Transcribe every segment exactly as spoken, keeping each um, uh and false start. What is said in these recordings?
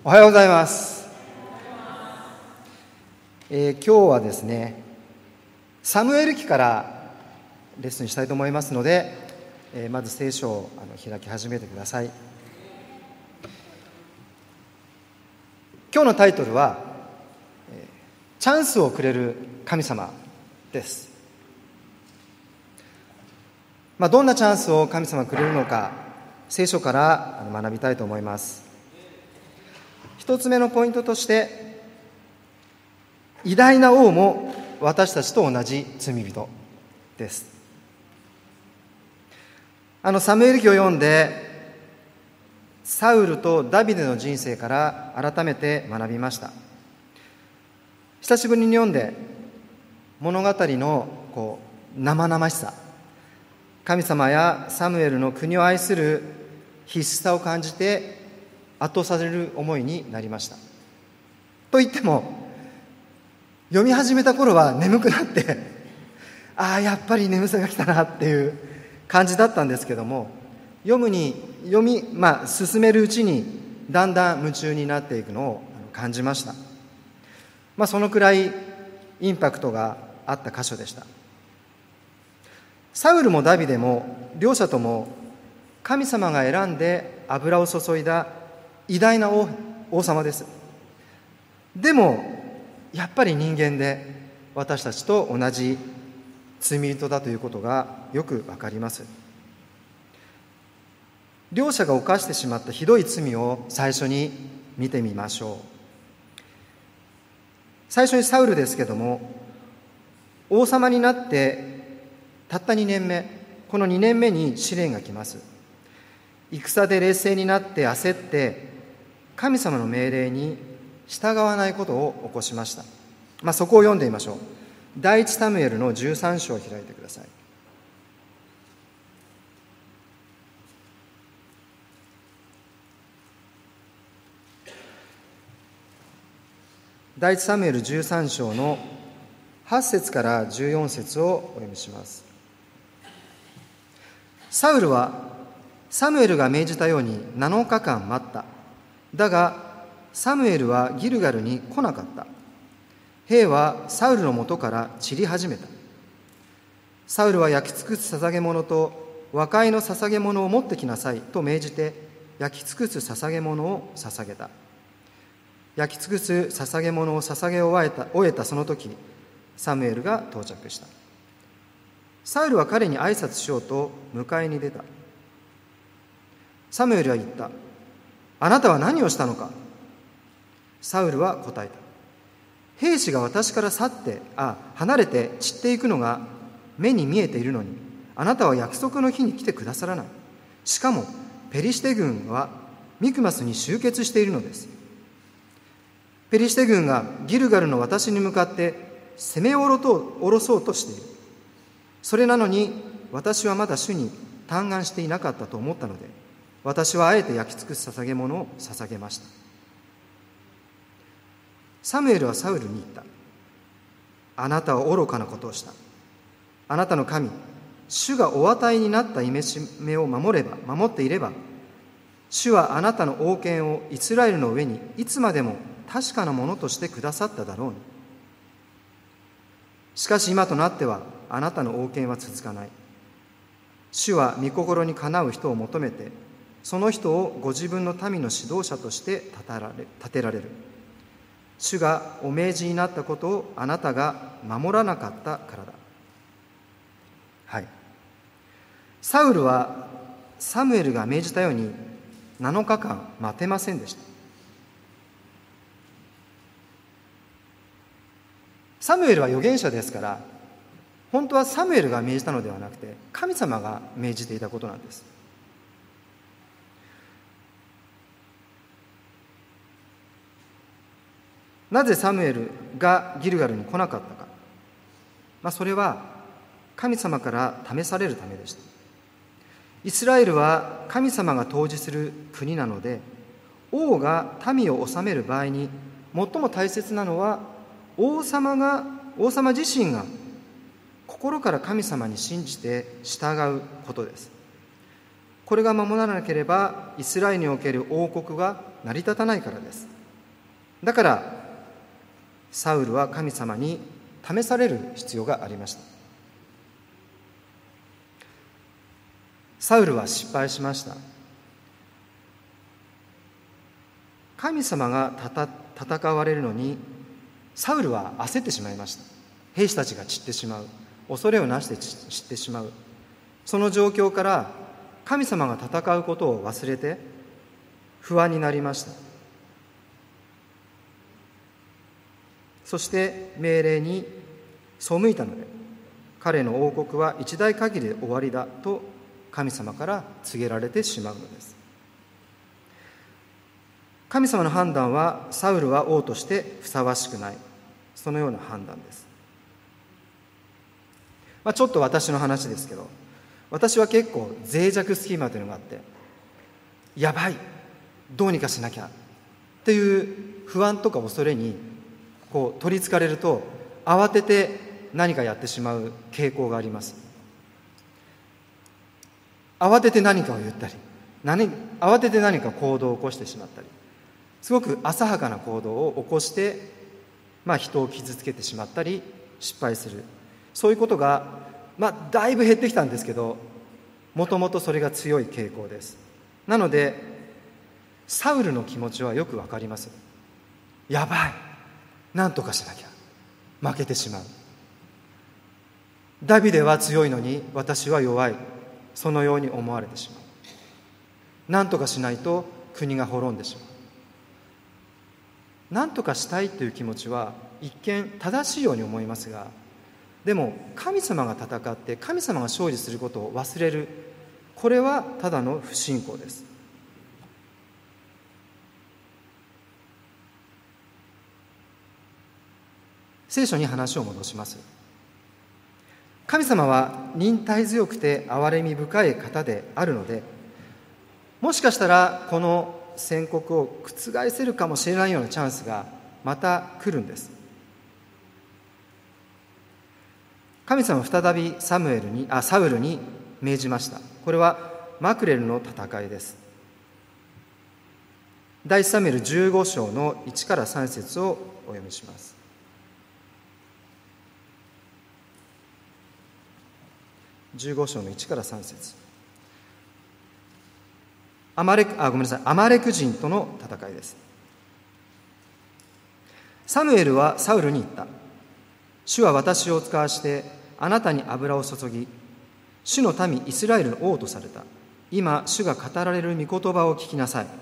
おはようございます。えー、今日はですね、サムエル記からレッスンしたいと思いますので、えー、まず聖書をあの開き始めてください。今日のタイトルは、えー、チャンスをくれる神様です。まあ、どんなチャンスを神様がくれるのか、聖書から学びたいと思います。一つ目のポイントとして、偉大な王も私たちと同じ罪人です。あのサムエル記を読んで、サウルとダビデの人生から改めて学びました。久しぶりに読んで、物語のこう生々しさ、神様やサムエルの国を愛する必死さを感じて圧倒される思いになりました。と言っても、読み始めた頃は眠くなってああやっぱり眠さが来たなっていう感じだったんですけども、読むに読み、まあ、進めるうちにだんだん夢中になっていくのを感じました。まあ、そのくらいインパクトがあった箇所でした。サウルもダビデも両者とも神様が選んで油を注いだ偉大な 王, 王様です。でもやっぱり人間で私たちと同じ罪人だということがよくわかります。両者が犯してしまったひどい罪を最初に見てみましょう。最初にサウルですけども、王様になってたったにねんめ、このにねんめに試練が来ます。戦で冷静になって焦って神様の命令に従わないことを起こしました。まあ、そこを読んでみましょう。第一サムエルのじゅうさん章を開いてください。第一サムエルじゅうさん章のはち節からじゅうよん節をお読みします。サウルはサムエルが命じたようになのかかん待った。だがサムエルはギルガルに来なかった。兵はサウルのもとから散り始めた。サウルは焼き尽くす捧げ物と和解の捧げ物を持ってきなさいと命じて、焼き尽くす捧げ物を捧げた。焼き尽くす捧げ物を捧げ終えた、終えたその時、サムエルが到着した。サウルは彼に挨拶しようと迎えに出た。サムエルは言った。あなたは何をしたのか。サウルは答えた。兵士が私から去ってあ離れて散っていくのが目に見えているのに、あなたは約束の日に来てくださらない。しかもペリシテ軍はミクマスに集結しているのです。ペリシテ軍がギルガルの私に向かって攻め下ろそうとしている。それなのに私はまだ主に嘆願していなかったと思ったので、私はあえて焼き尽くす捧げ物を捧げました。サムエルはサウルに言った。あなたは愚かなことをした。あなたの神、主がお与えになった戒めを守れば、守っていれば、主はあなたの王権をイスラエルの上にいつまでも確かなものとしてくださっただろうに。しかし今となってはあなたの王権は続かない。主は御心にかなう人を求めて、その人をご自分の民の指導者として立てられ、立てられる。主がお命じになったことをあなたが守らなかったからだ。はい。サウルはサムエルが命じたようになのかかん待てませんでした。サムエルは預言者ですから、本当はサムエルが命じたのではなくて神様が命じていたことなんです。なぜサムエルがギルガルに来なかったか、まあ、それは神様から試されるためでした。イスラエルは神様が統治する国なので、王が民を治める場合に最も大切なのは王様が王様自身が心から神様に信じて従うことです。これが守らなければイスラエルにおける王国が成り立たないからです。だからサウルは神様に試される必要がありました。サウルは失敗しました。神様がたた戦われるのにサウルは焦ってしまいました。兵士たちが散ってしまう、恐れをなして散ってしまう、その状況から神様が戦うことを忘れて不安になりました。そして命令に背いたので、彼の王国は一代限りで終わりだと神様から告げられてしまうのです。神様の判断は、サウルは王としてふさわしくない、そのような判断です。まあ、ちょっと私の話ですけど、私は結構脆弱スキーマというのがあって、やばい、どうにかしなきゃっていう不安とか恐れにこう取りつかれると、慌てて何かやってしまう傾向があります。慌てて何かを言ったり、何慌てて何か行動を起こしてしまったり、すごく浅はかな行動を起こして、まあ、人を傷つけてしまったり失敗する、そういうことが、まあ、だいぶ減ってきたんですけど、もともとそれが強い傾向です。なのでサウルの気持ちはよくわかります。やばい、なんとかしなきゃ、負けてしまう。ダビデは強いのに私は弱い、そのように思われてしまう。なんとかしないと国が滅んでしまう。なんとかしたいという気持ちは一見正しいように思いますが、でも神様が戦って神様が勝利することを忘れる、これはただの不信仰です。聖書に話を戻します。神様は忍耐強くて憐れみ深い方であるので、もしかしたらこの宣告を覆せるかもしれないようなチャンスがまた来るんです。神様は再びサムエルにあサウルに命じました。これはマクレルの戦いです。第一サムエルじゅうご章のいちからさん節をお読みします。じゅうご章のいちからさん節。アマレクあごめんなさいアマレク人との戦いです。サムエルはサウルに言った。主は私を使わしてあなたに油を注ぎ、主の民イスラエルの王とされた。今主が語られる御言葉を聞きなさい。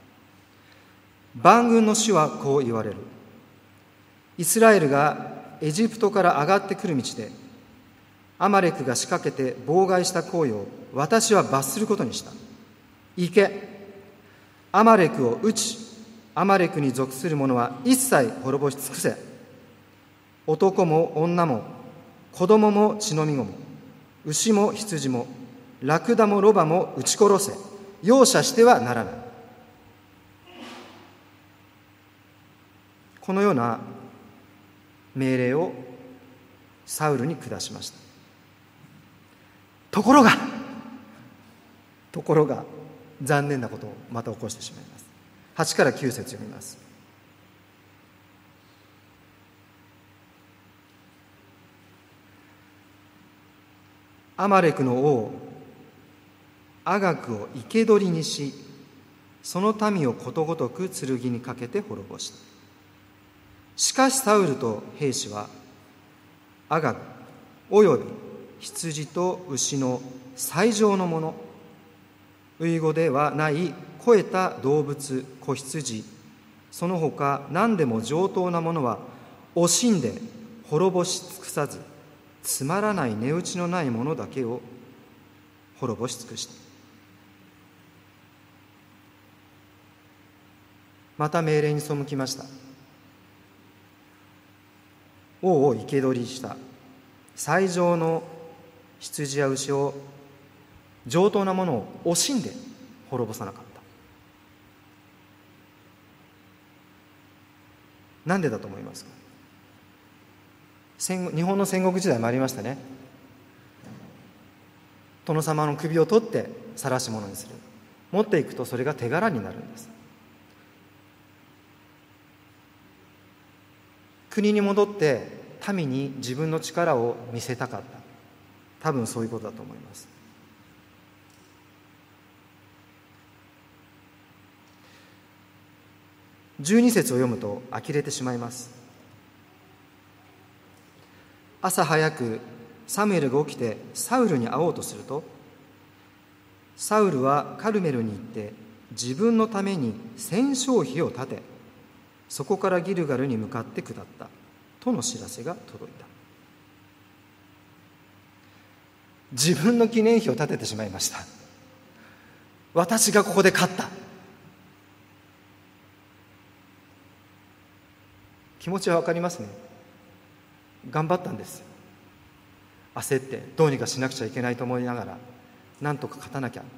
万軍の主はこう言われる。イスラエルがエジプトから上がってくる道でアマレクが仕掛けて妨害した行為を私は罰することにした。行け、アマレクを討ち、アマレクに属する者は一切滅ぼし尽くせ。男も女も子供も血のみ子も牛も羊もラクダもロバも撃ち殺せ。容赦してはならない。このような命令をサウルに下しました。ところがところが残念なことをまた起こしてしまいます。はちからきゅう節読みます。アマレクの王アガグを生け捕りにし、その民をことごとく剣にかけて滅ぼした。しかしサウルと兵士はアガグおよび羊と牛の最上のもの、遺語ではない肥えた動物子羊、その他何でも上等なものは惜しんで滅ぼし尽くさず、つまらない値打ちのないものだけを滅ぼし尽くした。また命令に背きました。王を生け捕りした。最上の羊や牛を、上等なものを惜しんで滅ぼさなかった。なんでだと思いますか？戦日本の戦国時代もありましたね。殿様の首を取って晒し物にする。持っていくとそれが手柄になるんです。 国に戻って民に自分の力を見せたかった。多分そういうことだと思います。じゅうに節を読むと呆れてしまいます。朝早くサムエルが起きてサウルに会おうとすると、サウルはカルメルに行って自分のために戦勝碑を建て、そこからギルガルに向かって下ったとの知らせが届いた。自分の記念碑を建ててしまいました。私がここで勝った。気持ちはわかりますね。頑張ったんです。焦ってどうにかしなくちゃいけないと思いながら、なんとか勝たなきゃ。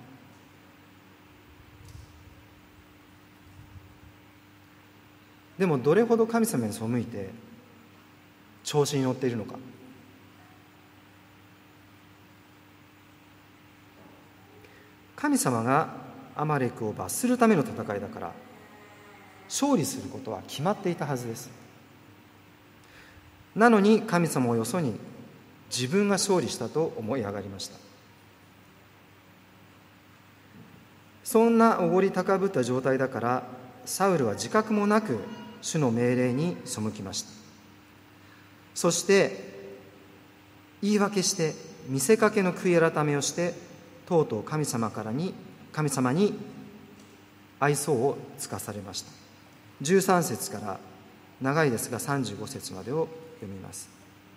でもどれほど神様に背いて調子に乗っているのか。神様がアマレクを罰するための戦いだから、勝利することは決まっていたはずです。なのに神様をよそに自分が勝利したと思い上がりました。そんなおごり高ぶった状態だから、サウルは自覚もなく主の命令に背きました。そして言い訳して見せかけの悔い改めをして、とうとう神様からに神様に愛想を尽かされました。じゅうさん節から長いですがさんじゅうご節までを読みます。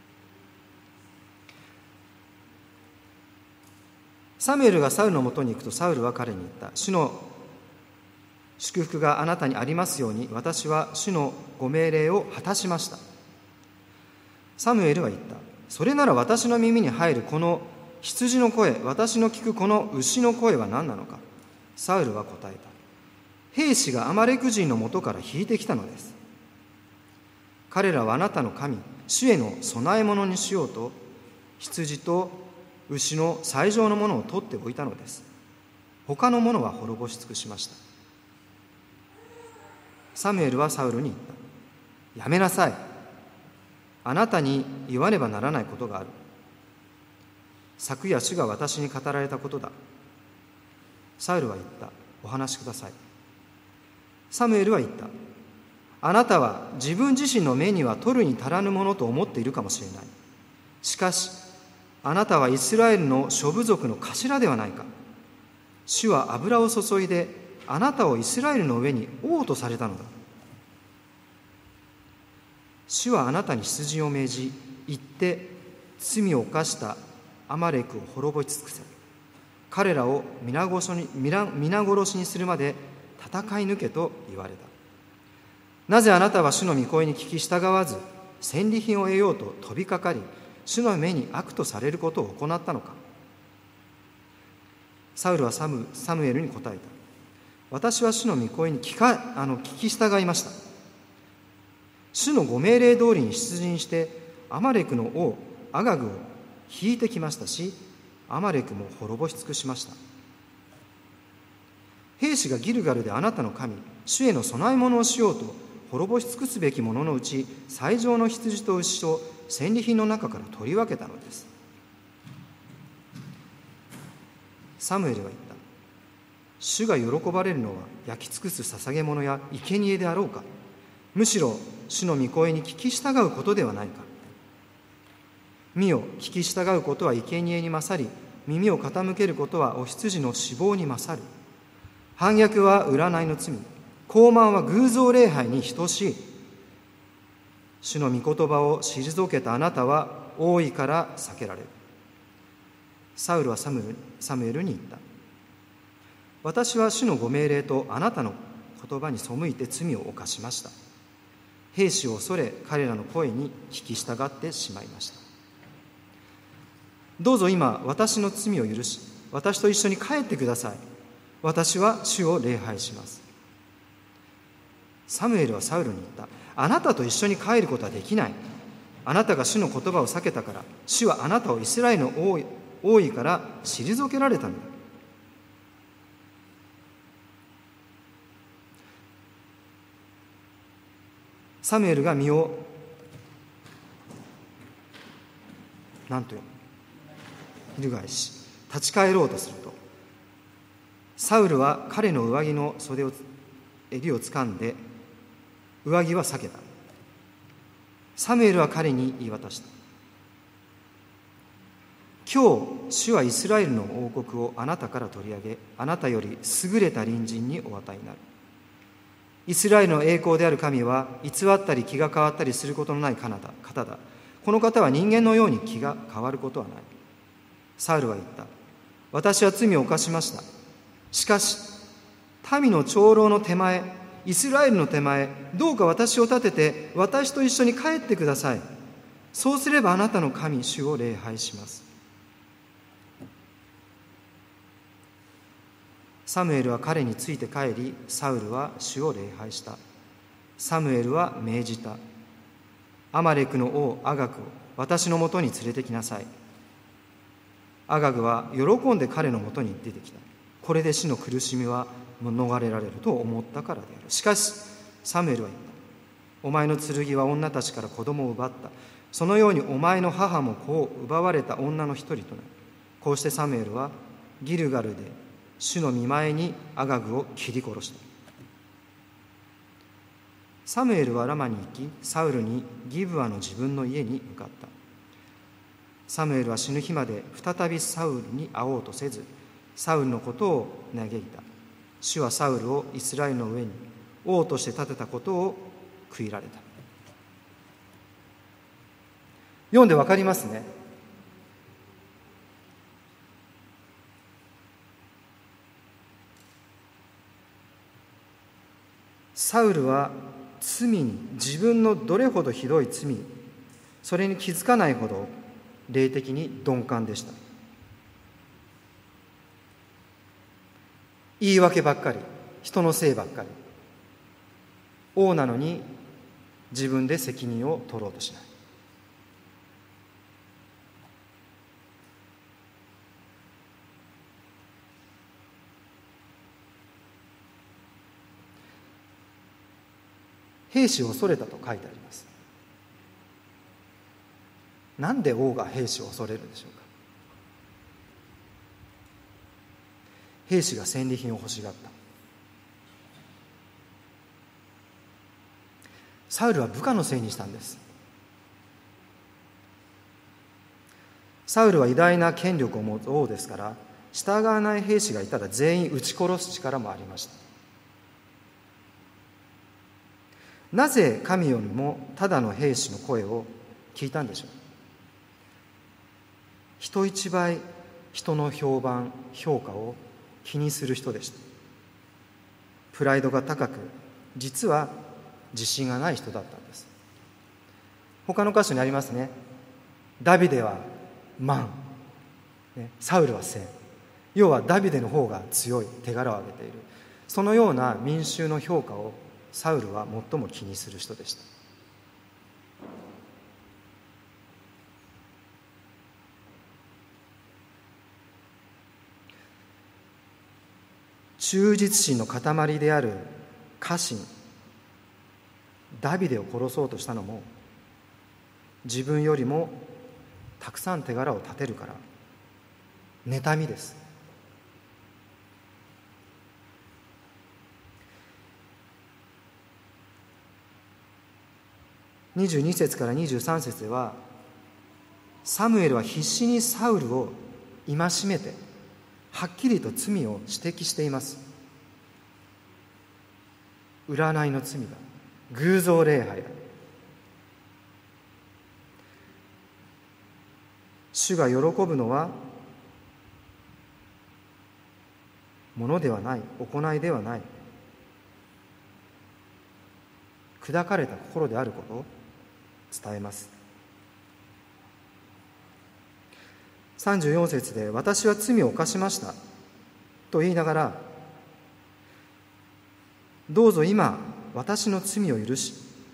サムエルがサウルのもとに行くと、サウルは彼に言った。主の祝福があなたにありますように、私は主のご命令を果たしました。サムエルは言った。それなら私の耳に入るこの羊の声、私の聞くこの牛の声は何なのか。サウルは答えた。兵士がアマレク人のもとから引いてきたのです。彼らはあなたの神、主への供え物にしようと、羊と牛の最上のものを取っておいたのです。他のものは滅ぼし尽くしました。サムエルはサウルに言った。やめなさい。あなたに言わねばならないことがある。昨夜主が私に語られたことだ。サウルは言った。お話しください。サムエルは言った。あなたは自分自身の目には取るに足らぬものと思っているかもしれない。しかしあなたはイスラエルの諸部族の頭ではないか。主は油を注いであなたをイスラエルの上に王とされたのだ。主はあなたに出陣を命じ、行って罪を犯したアマレクを滅ぼし尽くせ。彼らを皆殺しに、皆、皆殺しにするまで戦い抜けと言われた。なぜあなたは主の御声に聞き従わず、戦利品を得ようと飛びかかり、主の目に悪とされることを行ったのか。サウルはサム、サムエルに答えた。私は主の御声に聞か、あの、聞き従いました。主のご命令通りに出陣して、アマレクの王アガグを引いてきましたし、アマレクも滅ぼし尽くしました。兵士がギルガルであなたの神、主への供え物をしようと、滅ぼし尽くすべきもののうち、最上の羊と牛と戦利品の中から取り分けたのです。サムエルは言った。主が喜ばれるのは焼き尽くす捧げ物や生贄であろうか。むしろ主の御声に聞き従うことではないか。見よ、聞き従うことは生贄に勝り、耳を傾けることはお羊の死亡に勝る。反逆は占いの罪、傲慢は偶像礼拝に等しい。主の御言葉を退けたあなたは王位から避けられる。サウルはサムエル、サムエルに言った。私は主のご命令とあなたの言葉に背いて罪を犯しました。兵士を恐れ、彼らの声に聞き従ってしまいました。どうぞ今、私の罪を許し、私と一緒に帰ってください。私は主を礼拝します。サムエルはサウルに言った。あなたと一緒に帰ることはできない。あなたが主の言葉を避けたから、主はあなたをイスラエルの王位、王位から退けられたのだ。サムエルが身をなんと読む。翻し立ち返ろうとすると、サウルは彼の上着の袖を襟をつかんで上着は避けた。サムエルは彼に言い渡した。今日主はイスラエルの王国をあなたから取り上げ、あなたより優れた隣人にお与えになる。イスラエルの栄光である神は偽ったり気が変わったりすることのない方だ。この方は人間のように気が変わることはない。サウルは言った。私は罪を犯しました。しかし民の長老の手前、イスラエルの手前、どうか私を立てて私と一緒に帰ってください。そうすればあなたの神主を礼拝します。サムエルは彼について帰り、サウルは主を礼拝した。サムエルは命じた。アマレクの王アガグを私のもとに連れてきなさい。アガグは喜んで彼のもとに出てきた。これで死の苦しみは逃れられると思ったからである。しかしサムエルは言った。お前の剣は女たちから子供を奪った。そのようにお前の母も子を奪われた女の一人となる。こうしてサムエルはギルガルで主の御前にアガグを切り殺した。サムエルはラマに行き、サウルにギブアの自分の家に向かった。サムエルは死ぬ日まで再びサウルに会おうとせず、サウルのことを嘆いた。主はサウルをイスラエルの上に王として立てたことを悔いられた。読んでわかりますね。サウルは罪に、自分のどれほどひどい罪、それに気づかないほど霊的に鈍感でした。言い訳ばっかり、人のせいばっかり。王なのに自分で責任を取ろうとしない。兵士を恐れたと書いてあります。なんで王が兵士を恐れるでしょうか。兵士が戦利品を欲しがった。サウルは部下のせいにしたんです。サウルは偉大な権力を持つ王ですから、従わない兵士がいたら全員撃ち殺す力もありました。なぜ神よりもただの兵士の声を聞いたんでしょう。人一倍人の評判、評価を気にする人でした。プライドが高く、実は自信がない人だったんです。他の箇所にありますね。ダビデは万、ね、サウルは千。要はダビデの方が強い、手柄を挙げている。そのような民衆の評価をサウルは最も気にする人でした。忠実心の塊である家臣ダビデを殺そうとしたのも、自分よりもたくさん手柄を立てるから、妬みです。にじゅうに節からにじゅうさん節では、サムエルは必死にサウルを戒めて、はっきりと罪を指摘しています。占いの罪だ、偶像礼拝だ。主が喜ぶのはものではない、行いではない、砕かれた心であることを伝えます。さんじゅうよん節で、私は罪を犯しましたと言いながら、どうぞ今私の罪を許し、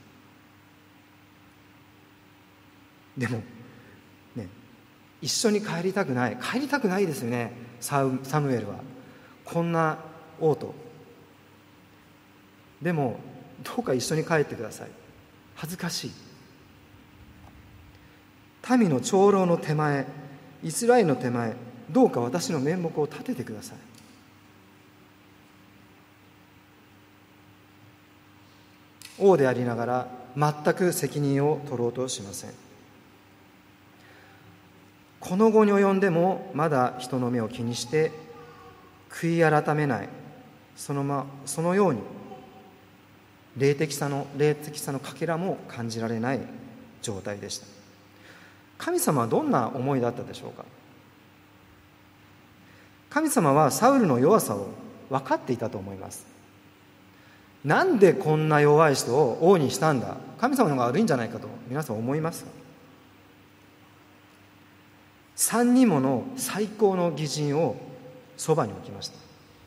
でもね、一緒に帰りたくない、帰りたくないですよね、サムエルは。こんな王と。でもどうか一緒に帰ってください、恥ずかしい。 民の長老の手前、イスラエルの手前、どうか私の面目を立ててください。王でありながら全く責任を取ろうとしません。この後に及んでもまだ人の目を気にして悔い改めない、その、ま、そのように霊的さの霊的さのかけらも感じられない状態でした。神様はどんな思いだったでしょうか。神様はサウルの弱さを分かっていたと思います。なんでこんな弱い人を王にしたんだ、神様の方が悪いんじゃないかと皆さん思いますか。三人もの最高の義人をそばに置きました。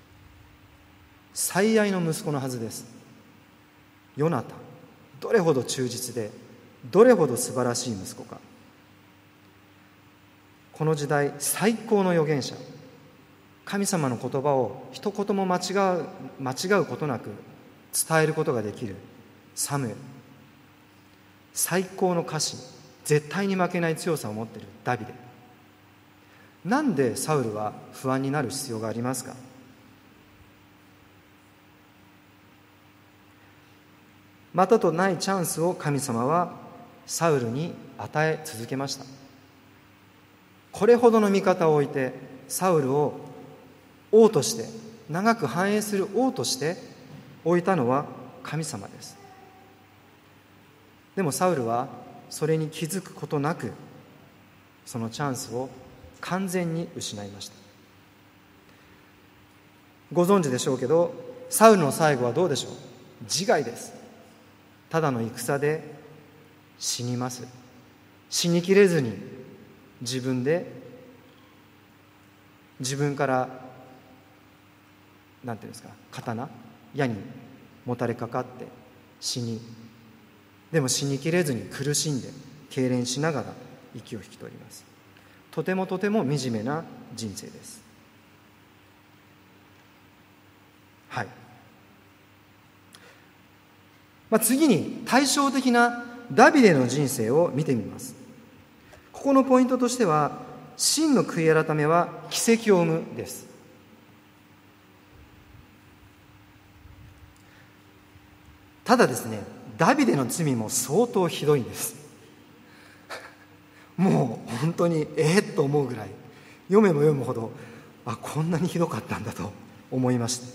最愛の息子のはずです。ヨナタン、どれほど忠実でどれほど素晴らしい息子か。この時代最高の預言者、神様の言葉を一言も間違う、間違うことなく伝えることができるサムエル、最高の家臣、絶対に負けない強さを持っているダビデ。なんでサウルは不安になる必要がありますか。またとないチャンスを神様はサウルに与え続けました。これほどの味方を置いてサウルを王として、長く繁栄する王として置いたのは神様です。でもサウルはそれに気づくことなく、そのチャンスを完全に失いました。ご存知でしょうけど、サウルの最後はどうでしょう。自害です。ただの戦で死にます。死にきれずに自分で自分からなんていうんですか、刀矢にもたれかかって死に、でも死にきれずに苦しんで痙攣しながら息を引き取ります。とてもとても惨めな人生です。はい、まあ、次に対照的なダビデの人生を見てみます。ここのポイントとしては、真の悔い改めは奇跡を生むです。ただですね、ダビデの罪も相当ひどいんです。もう本当にええと思うぐらい、読めば読むほど、あ、こんなにひどかったんだと思いました。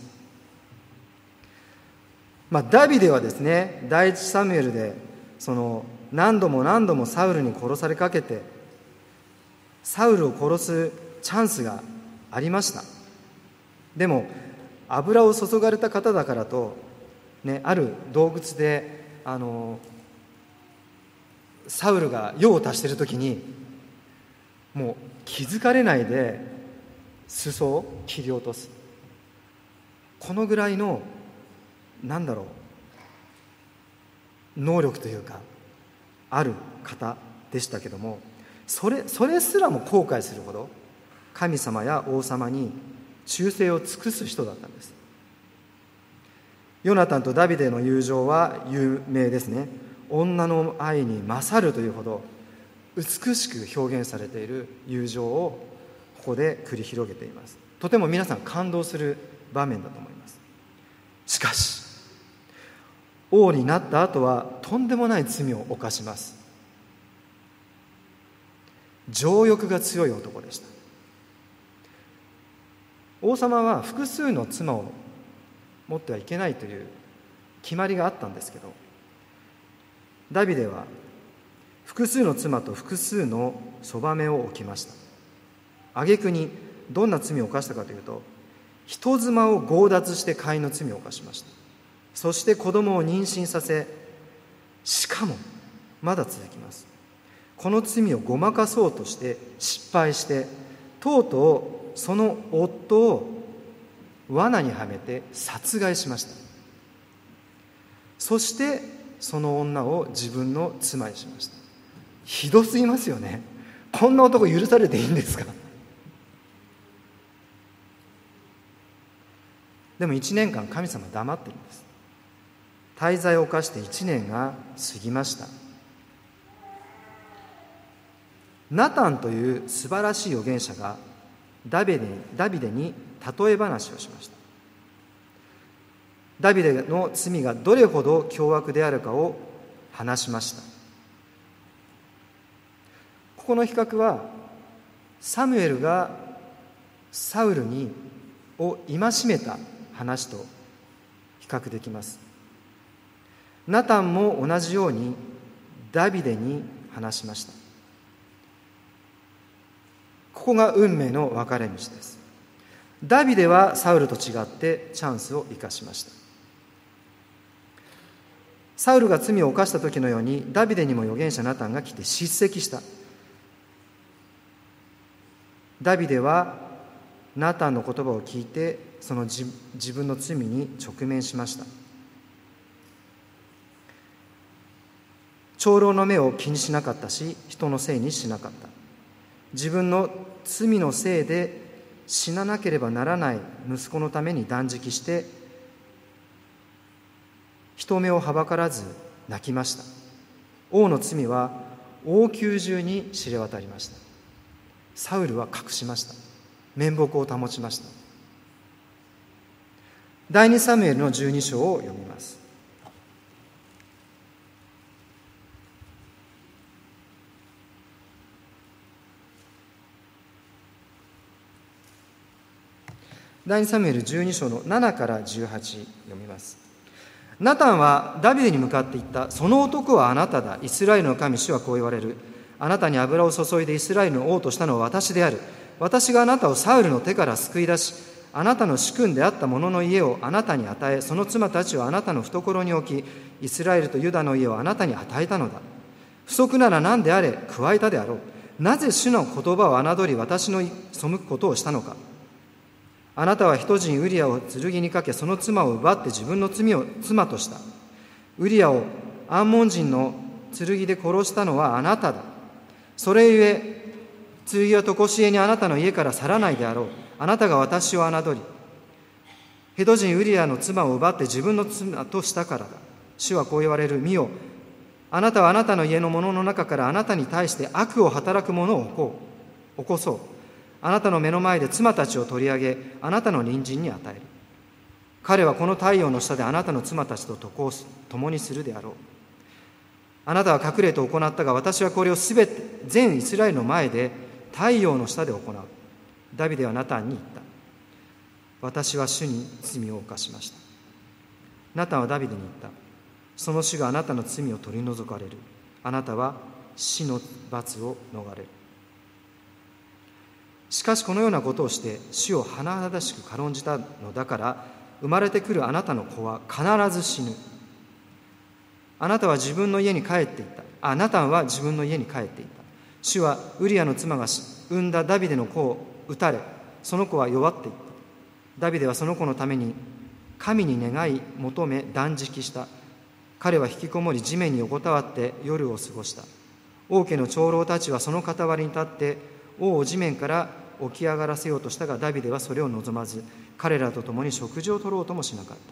まあ、ダビデはですね、第一サムエルでその何度も何度もサウルに殺されかけて、サウルを殺すチャンスがありました。でも油を注がれた方だからと、ね、ある洞窟であのサウルが用を足しているときに、もう気づかれないで裾を切り落とす、このぐらいのなんだろう能力というかある方でしたけども、それ、それすらも後悔するほど神様や王様に忠誠を尽くす人だったんです。ヨナタンとダビデの友情は有名ですね。女の愛に勝るというほど美しく表現されている友情をここで繰り広げています。とても皆さん感動する場面だと思います。しかし王になった後はとんでもない罪を犯します。情欲が強い男でした。王様は複数の妻を持ってはいけないという決まりがあったんですけど、ダビデは複数の妻と複数のそばめを置きました。挙句にどんな罪を犯したかというと、人妻を強奪して姦淫の罪を犯しました。そして子供を妊娠させ、しかもまだ続きます。この罪をごまかそうとして失敗して、とうとうその夫を罠にはめて殺害しました。そしてその女を自分の妻にしました。ひどすぎますよね。こんな男許されていいんですか。でもいちねんかん神様は黙っているんです。大罪を犯していちねんが過ぎました。 ナタンという素晴らしい預言者がダビデに、ダビデに例え話をしました。ダビデの罪がどれほど凶悪であるかを話しました。ここの比較は、サムエルがサウルにを戒めた話と比較できます。ナタンも同じようにダビデに話しました。ここが運命の分かれ道です。ダビデはサウルと違ってチャンスを生かしました。サウルが罪を犯した時のように、ダビデにも預言者ナタンが来て叱責した。ダビデはナタンの言葉を聞いて、その 自, 自分の罪に直面しました。長老の目を気にしなかったし、人のせいにしなかった。自分の罪のせいで死ななければならない息子のために断食して、人目をはばからず泣きました。王の罪は王宮中に知れ渡りました。サウルは隠しました。面目を保ちました。第二サムエルのじゅうに章を読みます。第二サムエルじゅうに章のななからじゅうはち読みます。ナタンはダビデに向かって言った。その男はあなただ。イスラエルの神主はこう言われる。あなたに油を注いでイスラエルの王としたのは私である。私があなたをサウルの手から救い出し、あなたの主君であった者の家をあなたに与え、その妻たちをあなたの懐に置き、イスラエルとユダの家をあなたに与えたのだ。不足なら何であれ加えたであろう。なぜ主の言葉を侮り私の背くことをしたのか。あなたは人人ウリアを剣にかけ、その妻を奪って自分の罪を妻とした。ウリアをアンモン人の剣で殺したのはあなただ。それゆえ剣は常しえにあなたの家から去らないであろう。あなたが私を侮り、ヘド人ウリアの妻を奪って自分の妻としたからだ。主はこう言われる。見よ、あなたはあなたの家の者の中からあなたに対して悪を働く者を起こう起こそう。あなたの目の前で妻たちを取り上げ、あなたの隣人に与える。彼はこの太陽の下であなたの妻たちと共にするであろう。あなたは隠れて行ったが、私はこれをすべて全イスラエルの前で太陽の下で行う。ダビデはナタンに言った。私は主に罪を犯しました。ナタンはダビデに言った。その主があなたの罪を取り除かれる。あなたは死の罰を逃れる。しかしこのようなことをして主を甚だしく軽んじたのだから、生まれてくるあなたの子は必ず死ぬ。あなたは自分の家に帰っていった。あナタンは自分の家に帰っていった。主はウリアの妻が産んだダビデの子を撃たれ、その子は弱っていった。ダビデはその子のために神に願い求め断食した。彼は引きこもり地面に横たわって夜を過ごした。王家の長老たちはその傍りに立って王を地面から起き上がらせようとしたが、ダビデはそれを望まず、彼らと共に食事を取ろうともしなかった。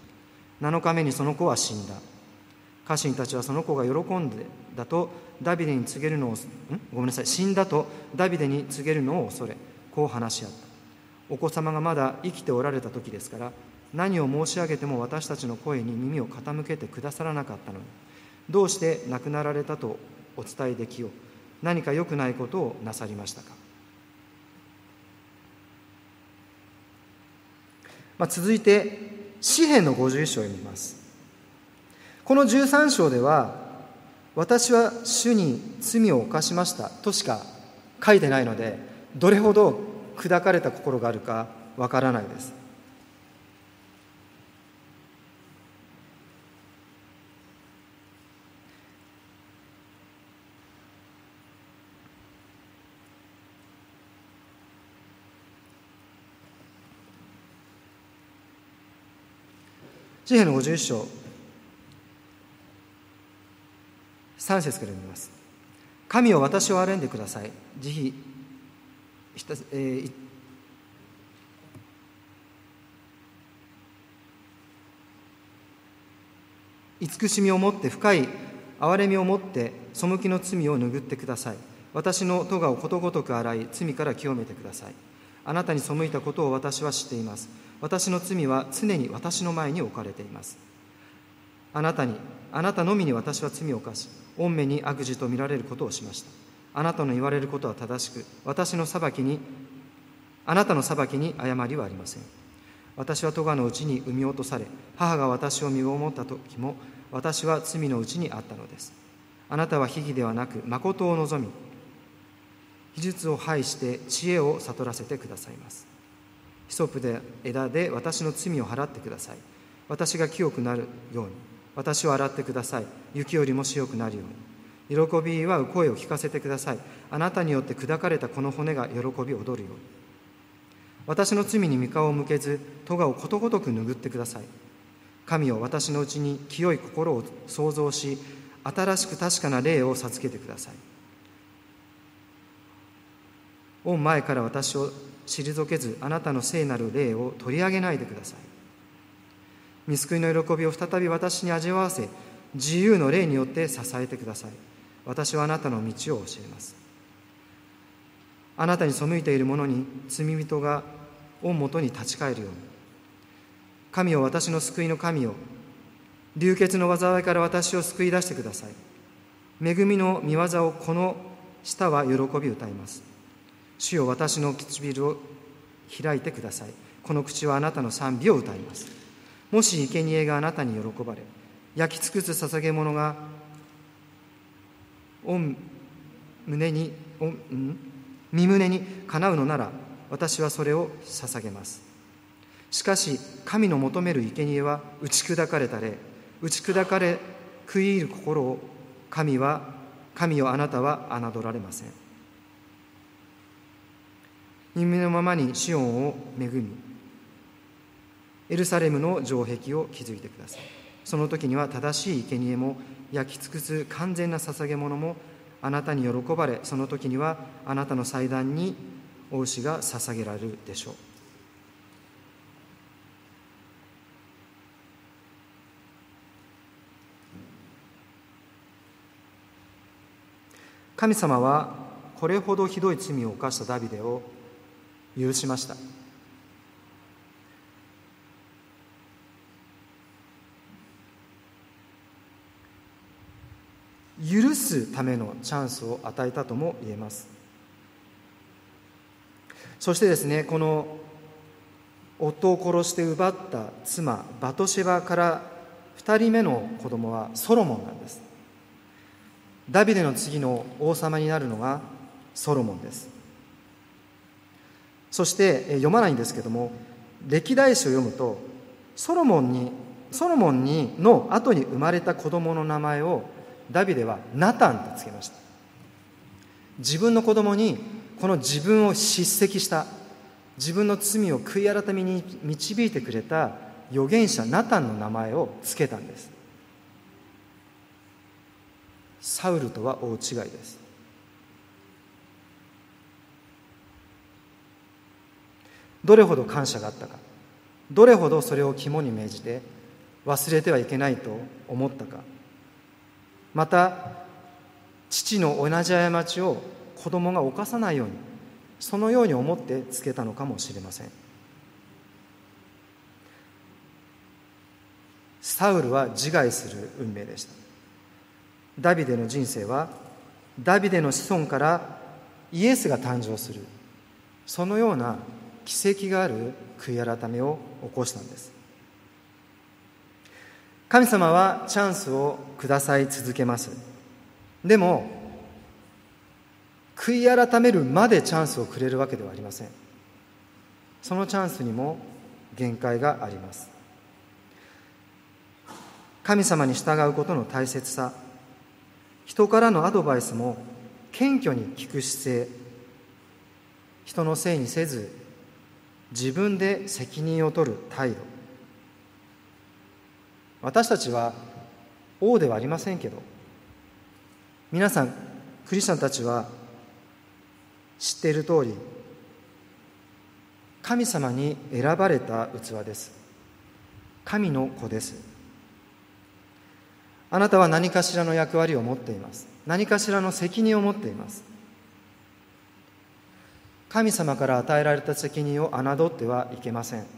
なのかめにその子は死んだ。家臣たちはその子が喜んでだとダビデに告げるのをんごめんなさい死んだとダビデに告げるのを恐れ、こう話し合った。お子様がまだ生きておられた時ですから、何を申し上げても私たちの声に耳を傾けてくださらなかったのに、どうして亡くなられたとお伝えできよう。何か良くないことをなさりましたか。まあ、続いて詩編のごじゅういっ章を読みます。このじゅうさん章では、私は主に罪を犯しましたとしか書いてないので、どれほど砕かれた心があるかわからないです。詩編のごじゅういっ章さん節から読みます。神を私を憐れんでください。慈悲、えー、慈しみをもって深い憐れみをもって背きの罪を拭ってください。 私の咎をことごとく洗い、罪から清めてください。あなたに背いたことを私は知っています。私の罪は常に私の前に置かれています。あなたに、あなたのみに私は罪を犯し、御目に悪事と見られることをしました。あなたの言われることは正しく、私の裁きに、あなたの裁きに誤りはありません。私は咎のうちに産み落とされ、母が私を身ごもった時も、私は罪のうちにあったのです。あなたは秘技ではなく、誠を望み、秘術を排して知恵を悟らせてくださいます。ヒソプで枝で私の罪を払ってください。私が清くなるように、私を洗ってください。雪よりも白くなるように。喜び祝う声を聞かせてください。あなたによって砕かれたこの骨が喜び踊るように。私の罪に御顔を向けず、咎をことごとく拭ってください。神よ、私のうちに清い心を創造し、新しく確かな霊を授けてください。御前から私を退けず、あなたの聖なる霊を取り上げないでください。御救いの喜びを再び私に味わわせ、自由の霊によって支えてください。私はあなたの道を教えます。あなたに背いている者に罪人が御元に立ち返るように。神よ、私の救いの神よ、流血の災いから私を救い出してください。恵みの御業をこの舌は喜び歌います。主よ、私の唇を開いてください。この口はあなたの賛美を歌います。もし生贄があなたに喜ばれ、焼き尽くす捧げ物が御胸に、御ん身胸にかなうのなら、私はそれを捧げます。しかし、神の求める生贄は打ち砕かれた霊、打ち砕かれ食い入る心を、神は、神をあなたは侮られません。夢のままにシオンを恵み、エルサレムの城壁を築いてください。その時には正しい生贄も焼き尽くす完全な捧げ物もあなたに喜ばれ、その時にはあなたの祭壇にお牛が捧げられるでしょう。神様はこれほどひどい罪を犯したダビデを許しました。許すためのチャンスを与えたとも言えます。そしてですね、この夫を殺して奪った妻バトシェバからふたりめの子供はソロモンなんです。ダビデの次の王様になるのがソロモンです。そして読まないんですけども、歴代史を読むとソロモンにソロモンにの後に生まれた子供の名前をダビデはナタンとつけました。自分の子供にこの自分を叱責した、自分の罪を悔い改めに導いてくれた預言者ナタンの名前をつけたんです。サウルとは大違いです。どれほど感謝があったか、どれほどそれを肝に銘じて忘れてはいけないと思ったか、また父の同じ過ちを子供が犯さないように、そのように思ってつけたのかもしれません。サウルは自害する運命でした。ダビデの人生はダビデの子孫からイエスが誕生する、そのような奇跡がある悔い改めを起こしたんです。神様はチャンスをください続けます。でも悔い改めるまでチャンスをくれるわけではありません。そのチャンスにも限界があります。神様に従うことの大切さ、人からのアドバイスも謙虚に聞く姿勢、人のせいにせず自分で責任を取る態度。私たちは王ではありませんけど、皆さんクリスチャンたちは知っている通り、神様に選ばれた器です。神の子です。あなたは何かしらの役割を持っています。何かしらの責任を持っています。 神様から与えられた責任を侮ってはいけません。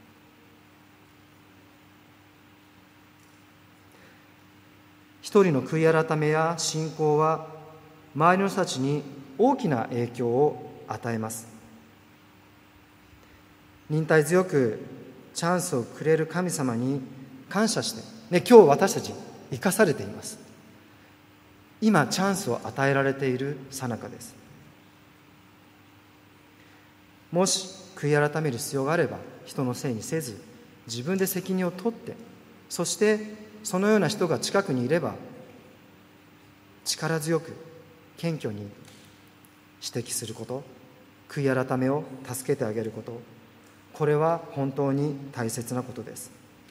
一人の悔い改めや信仰は周りの人たちに大きな影響を与えます。忍耐強くチャンスをくれる神様に感謝して、ね、今日私たち生かされています。今チャンスを与えられている最中です。もし悔い改める必要があれば、人のせいにせず自分で責任を取って、そしてそのような人が近くにいれば力強く謙虚に指摘すること、悔い改めを助けてあげること、これは本当に大切なことです。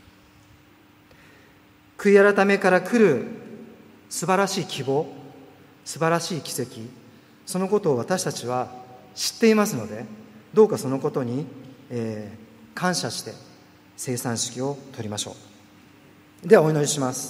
悔い改めから来る素晴らしい希望、素晴らしい奇跡、そのことを私たちは知っていますので、どうかそのことに、えー、感謝して生産式を取りましょう。ではお祈りします。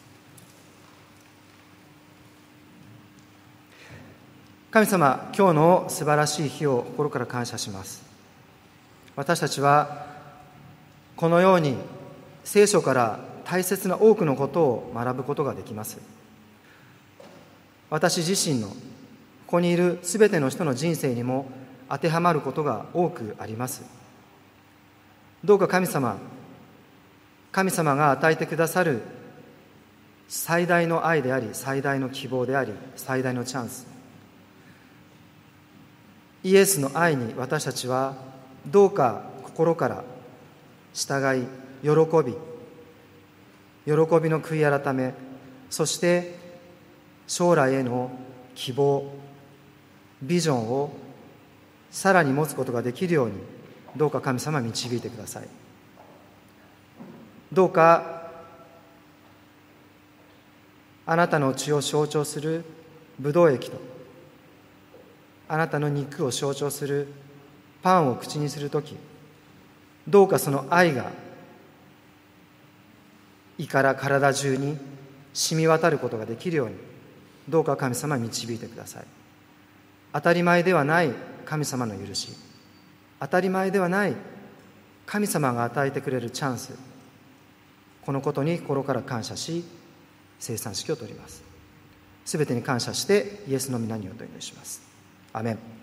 神様、今日の素晴らしい日を心から感謝します。私たちはこのように聖書から大切な多くのことを学ぶことができます。私自身のここにいるすべての人の人生にも当てはまることが多くあります。どうか神様、神様が与えてくださる最大の愛であり、最大の希望であり、最大のチャンス、イエスの愛に私たちはどうか心から従い、喜び、喜びの悔い改め、そして将来への希望、ビジョンをさらに持つことができるように、どうか神様導いてください。どうかあなたの血を象徴するブドウ液と、あなたの肉を象徴するパンを口にするとき、どうかその愛が胃から体中に染み渡ることができるように、どうか神様導いてください。当たり前ではない神様の許し、当たり前ではない神様が与えてくれるチャンス、このことに心から感謝し、生産式を取ります。すべてに感謝してイエスの皆によってお祈りします。アメン。